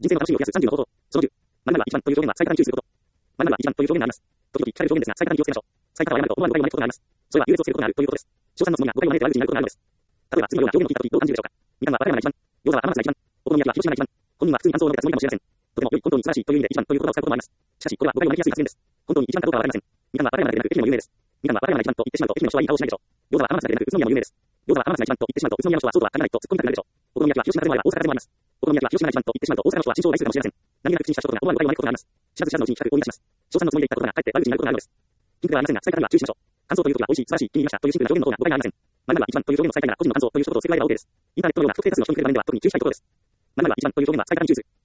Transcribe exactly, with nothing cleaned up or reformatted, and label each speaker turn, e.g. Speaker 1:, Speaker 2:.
Speaker 1: 人生の楽しみを増やすさんじゅうの方法。そのじゅう。〇〇は一番という表現は最多に注意すること。〇〇は一番という表現があります。時々聞かれる表現ですが、最多に気をつけましょう。最多は誤ると思わぬ誤解を招くことがあります。それは優劣をつけることがあるということです。詳細の質問や誤解を招いて悪口になることがあるのです。例えば次のような表現を聞いたときどう感じるでしょうか。みかんは和歌山が一番。餃子は浜松が一番。お好み焼きは広島が一番。本人は普通に感想を述べたつもりかもしれません。とても良い、本当に素晴らしいという意味で一番という言葉を使うこともあります。しかし、これは誤解を招きやすい発言です。本当に一番かどうかはわかりません。みかんは和歌山だけでなく愛媛も有名です。みかんは和歌山が一番と言ってしまうと愛媛の人はいい顔をしないでしょう。餃子は浜松だけでなく宇都宮も有名です。餃子は浜松が一番と言ってしまうと宇都宮の人はそうとは限らないと突っ込みたくなるでしょう。お好み焼きは広島風もあれば大阪風もあります。お好み焼きは広島が一番と言ってしまうと大阪の人は慎重を害するかもしれません。何気なく口にした一言が思わぬ誤解を招くことがあります。知らず知らずのうちに企画を生み出します。詳細のつもりで言ったことがかえって悪口になることがあるのです。ピンクではありませんが、最多には注意しましょう。感想というときは美味しい、素晴らしい、気に入りましたというシンプルな表現の方が誤解がありません。〇〇は一番という表現の最多には個人の感想という一言を付け加えれば OK です。インターネットのような不特定多数の表現比べでは特に注意したいところです。〇〇は一番という表現は最多に注意する。